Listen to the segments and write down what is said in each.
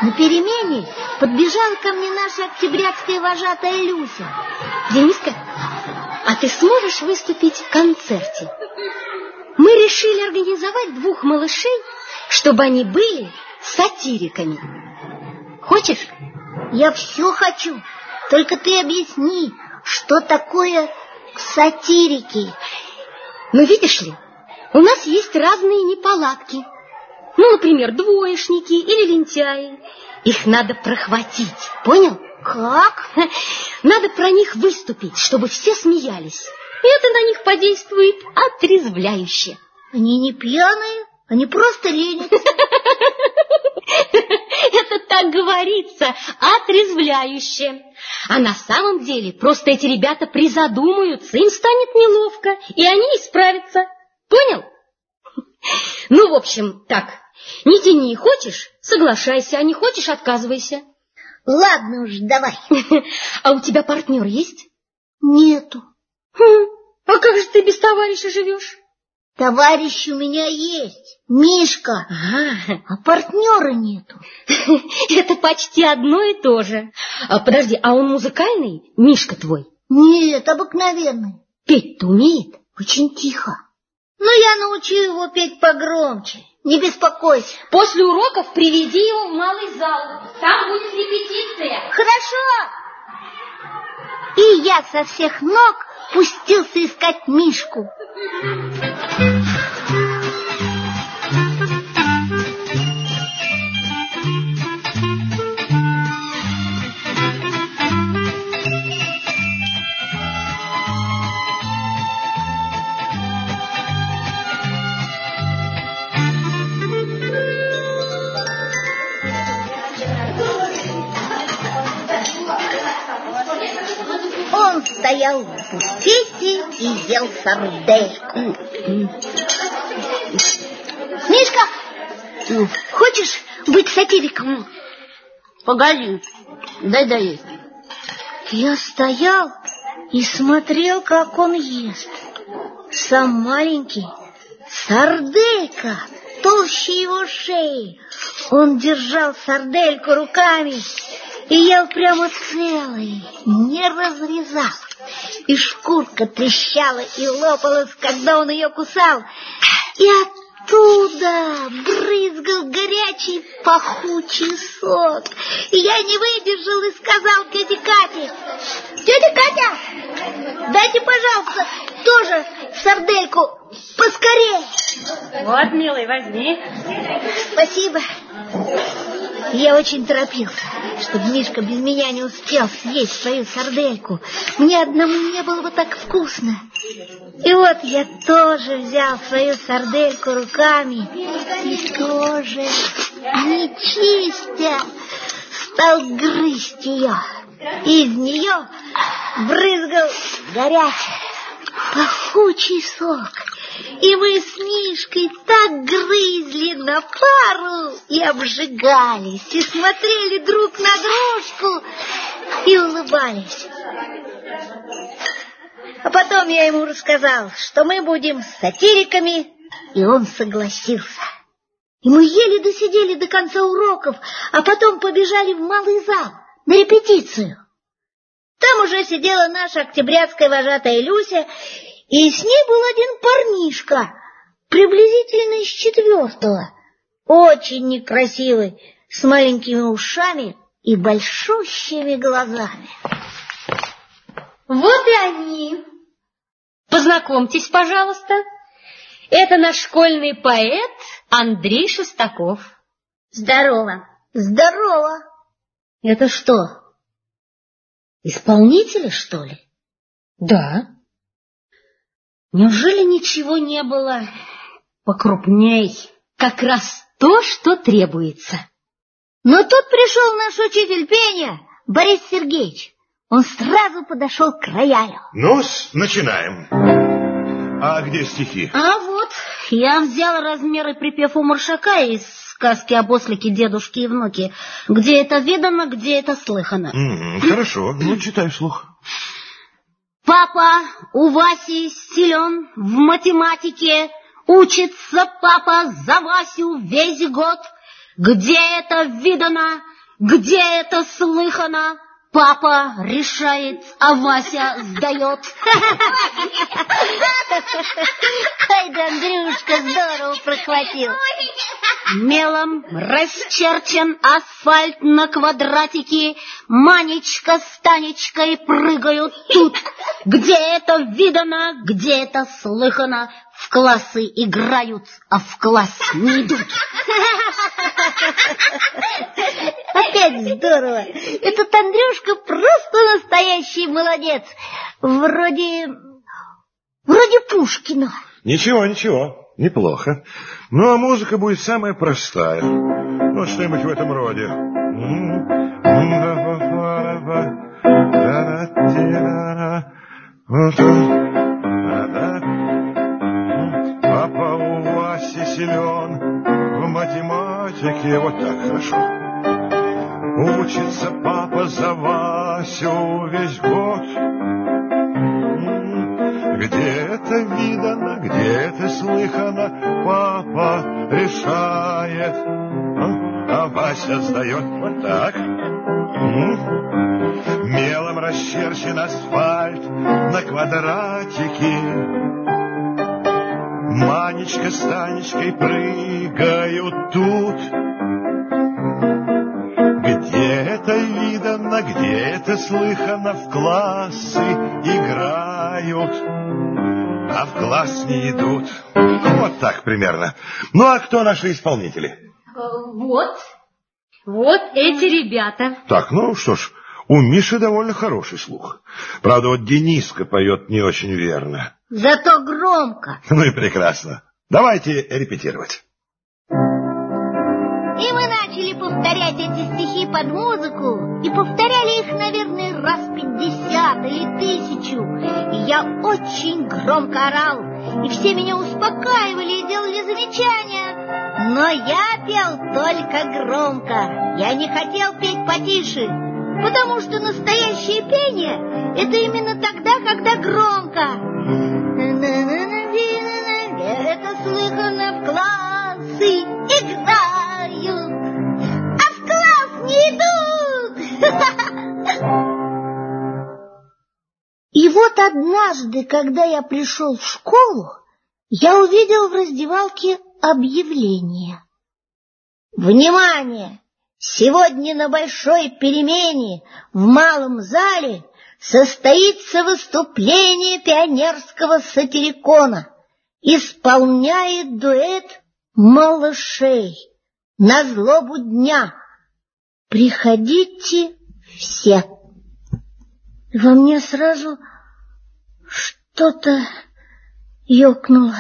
На перемене подбежала ко мне наша октябрятская вожатая Люся. Дениска, а ты сможешь выступить в концерте? Мы решили организовать 2 малышей, чтобы они были сатириками. Хочешь? Я все хочу. Только ты объясни, что такое сатирики. Ну, видишь ли, у нас есть разные неполадки. Ну, например, двоечники или лентяи. Их надо прохватить, понял? Как? Надо про них выступить, чтобы все смеялись. И это на них подействует отрезвляюще. Они не пьяные, они просто ленятся. Это так говорится, отрезвляюще. А на самом деле просто эти ребята призадумаются, им станет неловко, и они исправятся. Понял? Ну, в общем, так, не тяни, хочешь, соглашайся, а не хочешь, отказывайся. Ладно уж, давай. А у тебя партнер есть? Нету. А как же ты без товарища живешь? Товарищ у меня есть, Мишка, а партнера нету. Это почти одно и то же. Подожди, а он музыкальный, Мишка твой? Нет, обыкновенный. Петь-то умеет? Очень тихо. Но я научу его петь погромче, не беспокойся. После уроков приведи его в малый зал, там будет репетиция. Хорошо. И я со всех ног пустился искать Мишку. Он стоял в буфете и ел сардельку. Мишка, хочешь быть сатириком? Погоди, дай доесть. Я стоял и смотрел, как он ест. Сам маленький, сарделька толще его шеи. Он держал сардельку руками и ел прямо целый, не разрезал. И шкурка трещала и лопалась, когда он ее кусал. И оттуда брызгал горячий пахучий сок. И я не выдержал и сказал тете Кате: «Тетя Катя, дайте, пожалуйста, тоже сардельку поскорее». Вот, милый, возьми. Спасибо. Я очень торопился, чтобы Мишка без меня не успел съесть свою сардельку. Мне одному не было бы так вкусно. И вот я тоже взял свою сардельку руками и тоже, не чистя, стал грызть ее. Из нее брызгал горячий, пахучий сок. И мы с Мишкой так грызли на пару и обжигались, и смотрели друг на дружку и улыбались. А потом я ему рассказал, что мы будем сатириками, и он согласился. И мы еле досидели до конца уроков, а потом побежали в малый зал на репетицию. Там уже сидела наша октябрятская вожатая Люся, и с ней был один парнишка, приблизительно из 4-го, очень некрасивый, с маленькими ушами и большущими глазами. Вот и они. Познакомьтесь, пожалуйста. Это наш школьный поэт Андрей Шестаков. Здорово. Здорово. Это что, исполнители, что ли? Да. Неужели ничего не было покрупней? Как раз то, что требуется. Но тут пришел наш учитель пения, Борис Сергеевич. Он сразу подошел к роялю. Ну-с, начинаем. А где стихи? А вот, я взял размер и припев у Маршака из сказки об ослике, дедушке и внуке. Где это видано, где это слыхано. Хорошо, ну читай вслух. Папа у Васи силен в математике, учится папа за Васю весь год. Где это видано, Где это слыхано? Папа решает, а Вася сдает. Ай да Андрюшка здорово прохватил. Мелом расчерчен асфальт на квадратики. Манечка с Танечкой прыгают тут. Где это видано, где это слыхано? В классы играют, а в класс не идут. Опять здорово. Этот Андрюшка просто настоящий молодец. Вроде Пушкина. Ничего, неплохо. Ну, а музыка будет самая простая. Ну, что-нибудь в этом роде. Папа у Васи силен в математике. Вот так, хорошо. Учится папа за Васю весь год. Где это видано, где это слыхано, папа решает, а Вася сдает. Вот так. Мелом расчерчен асфальт на квадратики. Манечка с Танечкой прыгают тут. Где это видано, где это слыхано, в классы играют, а в класс не идут. Вот так примерно. Ну, а кто наши исполнители? Вот эти ребята. Так, ну что ж, у Миши довольно хороший слух. Правда, вот Дениска поет не очень верно. Зато громко. Ну и прекрасно. Давайте репетировать. И мы начали повторять эти стихи под музыку, и повторяли их, наверное, раз 50 или 1000. И я очень громко орал, и все меня успокаивали и делали замечания. Но я пел только громко. Я не хотел петь потише, потому что настоящее пение — это именно тогда, когда громко. Это слыхано в классы играют, а в класс не идут. И вот однажды, когда я пришел в школу, я увидел в раздевалке объявление. Внимание! Сегодня на большой перемене в малом зале состоится выступление пионерского сатирикона. Исполняет дуэт малышей на злобу дня. Приходите все. Во мне сразу что-то ёкнуло.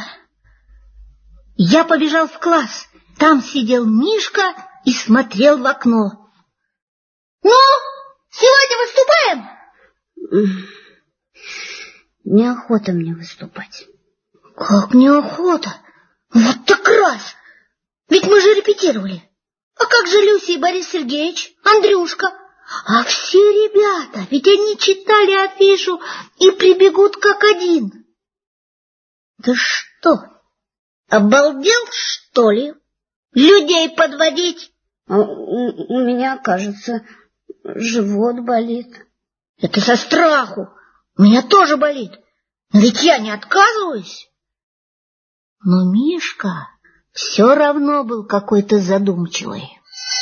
Я побежал в класс. Там сидел Мишка и смотрел в окно. Ну, сегодня выступаем? Неохота мне выступать. Как неохота? Вот так раз! Ведь мы же репетировали. А как же Люся и Борис Сергеевич, Андрюшка? А все ребята, ведь они читали афишу и прибегут как один. Да что, обалдел, что ли? Людей подводить? У меня, кажется, живот болит. Это со страху. У меня тоже болит. Но ведь я не отказываюсь. Но Мишка все равно был какой-то задумчивый.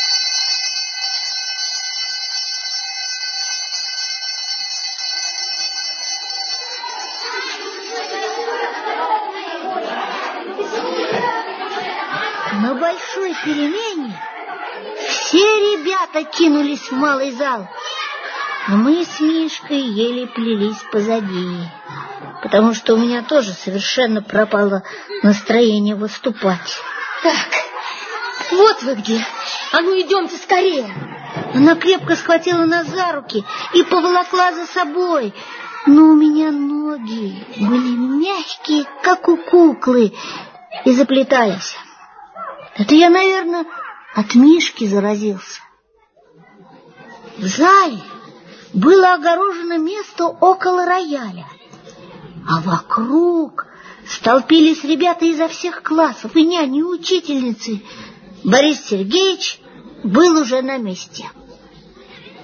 На большой перемене все ребята кинулись в малый зал, а мы с Мишкой еле плелись позади, потому что у меня тоже совершенно пропало настроение выступать. Так, вот вы где. А ну идемте скорее. Она крепко схватила нас за руки и поволокла за собой. Но у меня ноги были мягкие, как у куклы, и заплетались. Это я, наверное, от Мишки заразился. В зале было огорожено место около рояля, а вокруг столпились ребята изо всех классов, и няни, и учительницы. Борис Сергеевич был уже на месте.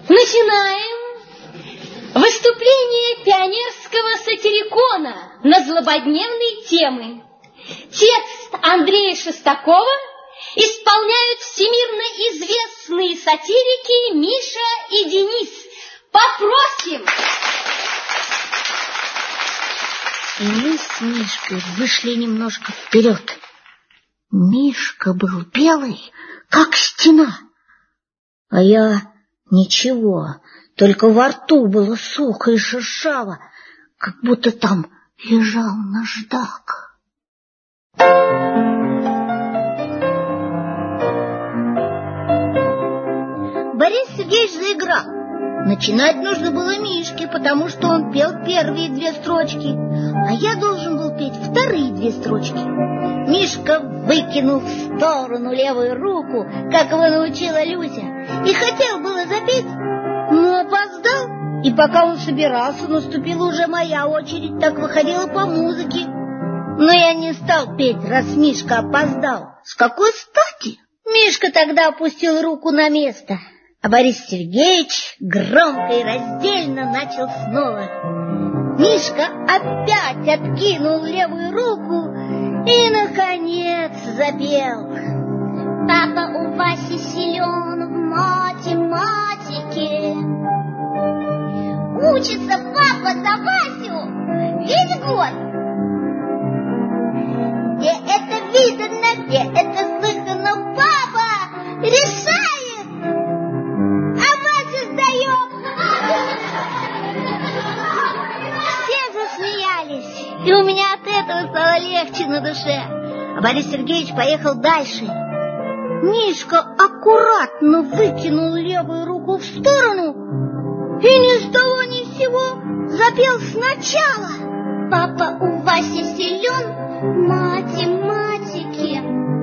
Начинаем выступление пионерского сатирикона на злободневные темы. Текст Андрея Шестакова исполняют всемирно известные сатирики Миша и Денис. Попросим! И мы с Мишкой вышли немножко вперед. Мишка был белый, как стена, а я ничего, только во рту было сухо и шершаво, как будто там лежал наждак. Борис Сергеевич заиграл. Начинать нужно было Мишке, потому что он пел первые 2 строчки, а я должен был петь вторые 2 строчки. Мишка выкинул в сторону левую руку, как его научила Люся, и хотел было запеть, но опоздал. И пока он собирался, наступила уже моя очередь, так выходила по музыке. Но я не стал петь, раз Мишка опоздал. С какой стати? Мишка тогда опустил руку на место, а Борис Сергеевич громко и раздельно начал снова. Мишка опять откинул левую руку и, наконец, запел. Папа у Васи силен в математике. Учится папа за Васю весь год. Где это видано, где это слыхано, папа решает, а Вася сдает. Все засмеялись, и у меня от этого стало легче на душе. А Борис Сергеевич поехал дальше. Мишка аккуратно выкинул левую руку в сторону и ни с того ни с сего запел сначала. Папа у Васи силен в математике.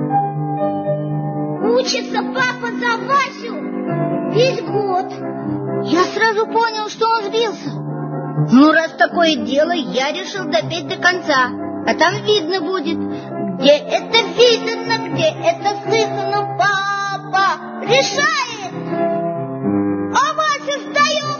Учится папа за Васю весь год. Я сразу понял, что он сбился. Ну, раз такое дело, я решил допеть до конца. А там видно будет, где это видно, где это слыхано, папа решает, а Вася сдает.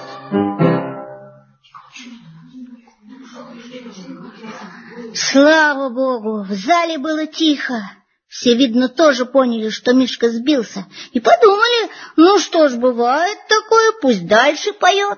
Слава Богу, в зале было тихо. Все, видно, тоже поняли, что Мишка сбился, и подумали, ну что ж, бывает такое, пусть дальше поет.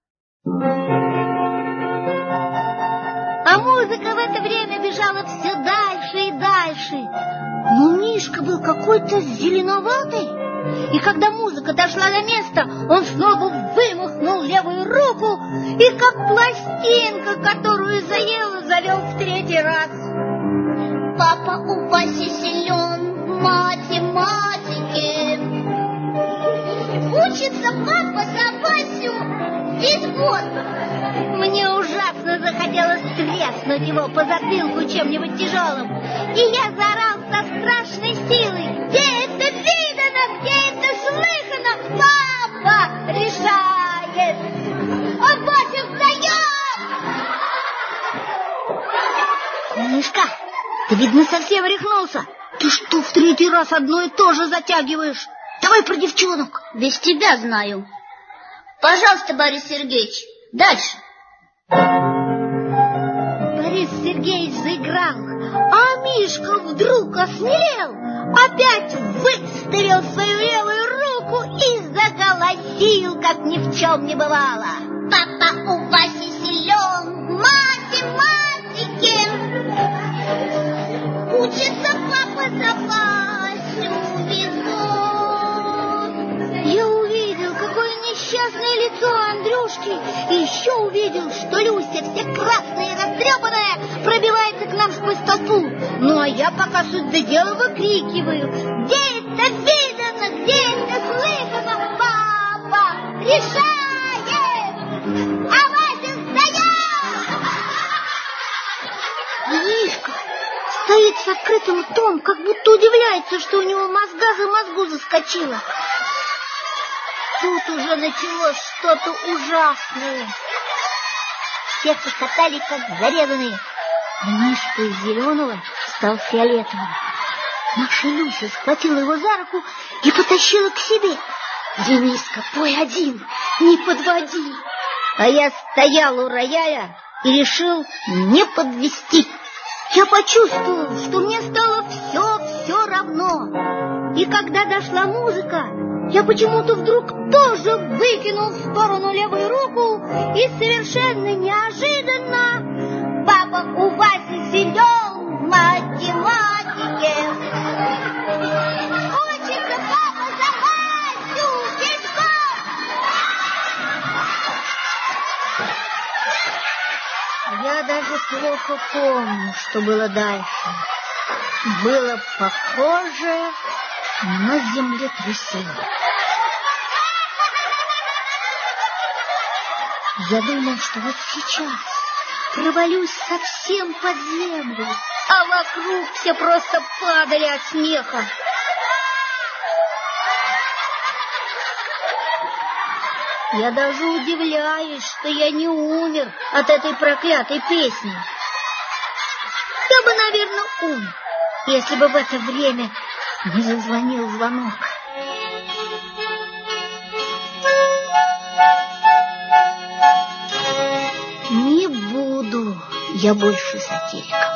А музыка в это время бежала все дальше и дальше. Но Мишка был какой-то зеленоватый, и когда музыка дошла до места, он снова вымахнул левую руку и, как пластинка, которую заела, завел в 3-й раз. Папа у Васи силен в математике. Учится папа за Васю весь год. Мне ужасно захотелось треснуть его по затылку чем-нибудь тяжелым, и я заорал со страшной силой: где это видано, где это слыхано, папа решает, а Вася сдает. Мишка, ты, видно, совсем рехнулся. Ты что, в 3-й раз одно и то же затягиваешь? Давай про девчонок. Без тебя знаю. Пожалуйста, Борис Сергеевич, дальше. Борис Сергеевич заиграл, а Мишка вдруг осмелел, опять выставил свою левую руку и заголосил, как ни в чем не бывало. Папа у Васи силен в математике. Учится папа за Васю весь год. Я увидел, какое несчастное лицо Андрюшки, и еще увидел, что Люся, вся красная и растрепанная, пробивается к нам сквозь толпу. Ну, а я пока суть до дела выкрикиваю: где это видано, где это слыхано, папа решает, а Вася сдает. Мишка стоит с открытым ртом, как будто удивляется, что у него мозга за мозгу заскочила. Тут уже началось что-то ужасное. Все хохотали, как зарезанные, а Мишка из зеленого стал фиолетовым. Наша Люся схватила его за руку и потащила к себе. Дениска, пой один, не подводи. А я стоял у рояля и решил не подвести. Я почувствовал, что мне стало все равно. И когда дошла музыка, я почему-то вдруг тоже выкинул в сторону левую руку, и совершенно неожиданно папа у Васи силен в математике. Учится папа за Васю, Петьков! Я даже плохо помню, что было дальше. Было похоже на землетрясение. Я думал, что вот сейчас провалюсь совсем под землю, а вокруг все просто падали от смеха. Я даже удивляюсь, что я не умер от этой проклятой песни. Я бы, наверное, умер, если бы в это время не зазвонил звонок. Не буду я больше сатириком.